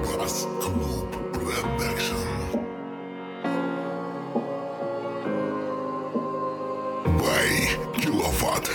Bass Club Production. By Kilowatt.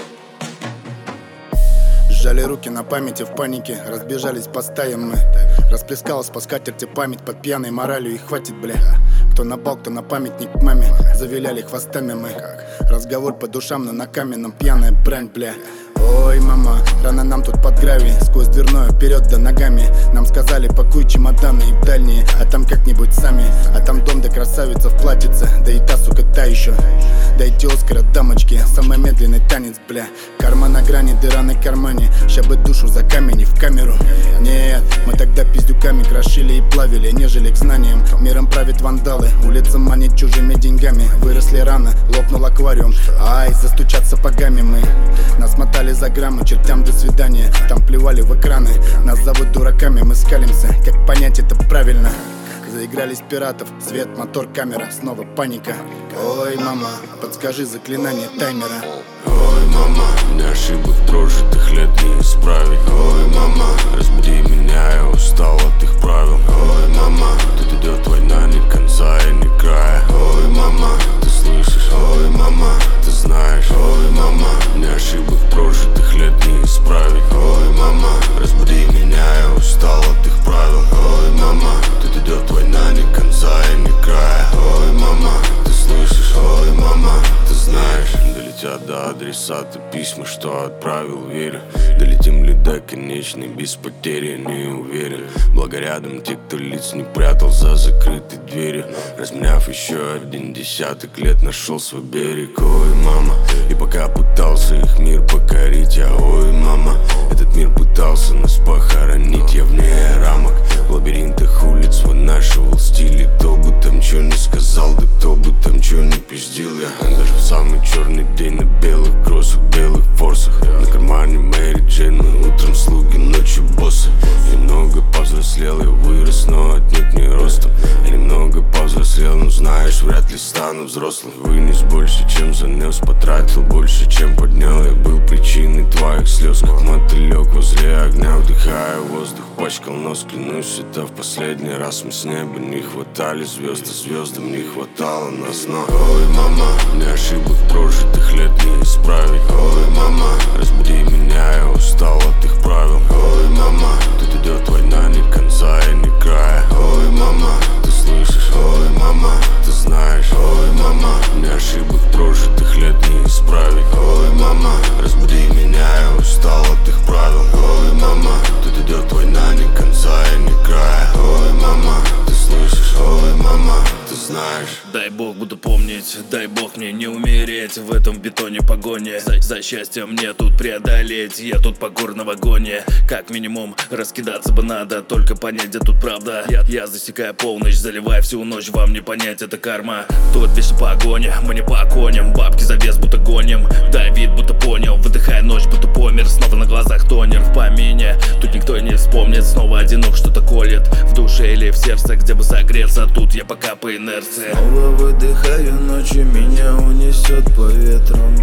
Сжали руки на памяти в панике, разбежались по стаям мы. Расплескалась по скатерти память под пьяной моралью, и хватит, бля. Кто на бал, кто на памятник к маме, завиляли хвостами мы. Разговор по душам, но на каменном пьяная брань, бля. Ой, мама, рано нам тут под гравий, сквозь дверное вперед да ногами. Нам сказали, пакуй чемоданы и в дальние, а там как-нибудь сами. А там дом да красавица в платьице, да и та, сука, та еще. Дайте Оскара, дамочки, самый медленный танец, бля. Карма на грани, дыра на кармане, ща бы душу за камень и в камеру. Нет, мы тогда пиздюками крошили и плавили, нежели к знаниям. Миром правят вандалы, улица манит чужими деньгами. Выросли рано, лопнул аквариум, ай, застучат сапогами мы. Нас мотали за граммы, чертям до свидания. Там плевали в экраны, нас зовут дураками, мы скалимся. Как понять это правильно? Заигрались пиратов, свет, мотор, камера, снова паника. Ой, мама, подскажи заклинание таймера. Ой, мама, мне ошибок прожитых лет не исправить. Ой, мама, разбуди меня, я устал от их правил. Ой, мама, тут идет война, ни конца и ни края. Ой, мама, ты слышишь? Ой, мама, ты знаешь? Ой, мама, мне ошибок прожитых лет не исправить. Ой, мама, разбуди меня, я устал от их правил. Ой, мама, тут идет война, ни конца и ни края. Ой, мама, ты слышишь? Ой, мама, ты знаешь? Долетят до адресата письма, что отправил, верю. Долетим ли до конечной без потери, не уверен. Благо рядом те, кто лиц не прятал за закрытой дверью. Разменяв еще один десяток лет, нашел свой берег. Ой, мама, и пока пытался их мир покорить, я, ой, мама, этот мир пытался нас похоронить. Я вне рамок, в лабиринтах улиц вынашивал стили. Кто бы там чё не сказал, да кто бы там чё не пиздил. Я даже в самый черный день на белых кроссах, белых форсах. На кармане Мэри Джейн, мы утром слуги, ночью боссы. Я немного повзрослел, я вырос, но отнюдь не ростом. Я немного повзрослел, но знаешь, вряд ли стану взрослым. Вынес больше, чем занес, потратил больше, чем поднял. Я был причиной твоих слез, как мотылек возле огня. Вдыхая воздух, пачкал нос, клянусь, это в последний раз. Мы с неба не хватали звезд, а звездам не хватало нас. Но, ой, мама, мне ошибок прожитых лет не исправить. Ой, мама, разбуди меня, я устал от их правил. Ой, мама, тут идет война, ни конца и ни края. Ой, мама, ты слышишь? Ой, мама, ты знаешь? Ой, мама, мне ошибок прожитых лет не исправить. Ой, мама, разбуди меня, я устал от их правил. Ой, мама, тут идет война, ни конца и ни края. Ой, мама, ты слышишь? Ой, мама, ты знаешь? Дай Бог буду помнить, дай Бог мне не умереть в этом бетоне погони. За счастье мне тут преодолеть, я тут по горной вагоне. Как минимум раскидаться бы надо, только понять, где тут правда. Я засекаю полночь, заливая всю ночь, вам не понять, это карма. Тут вечно погоня, мы не по коням, бабки за вес будто гоним. Дай вид, будто понял, выдыхая ночь, будто помер. Снова на глазах тонер в помине, тут никто не вспомнит. Снова одинок, что-то колет в душе или в сердце, где бы согреться. Тут я пока по инерции. Снова выдыхаю ночью, меня унесет по ветрам.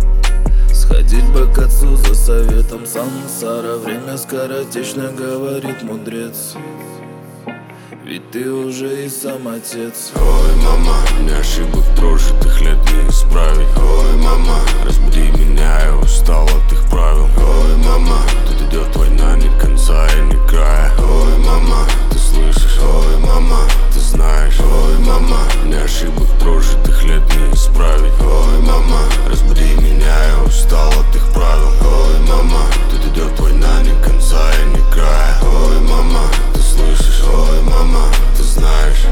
Сходить бы к отцу за советом. Сансара, время скоротечно, говорит мудрец. Ведь ты уже и сам отец. Ой, мама, мне ошибок прожитых лет не исправить. Ой, мама, разбуди меня, я устал от их правил. Ой, мама, тут идет война, ни конца и ни края. Ой, мама, ты слышишь? Ой, мама, ты знаешь? Ой, мама, мне ошибок прожитых лет не исправить. Ой, мама, разбуди меня, я устал от их правил. Ой, мама, тут идет война, ни конца и ни края. Ой, мама, ты слышишь? Ой, мама, ты знаешь?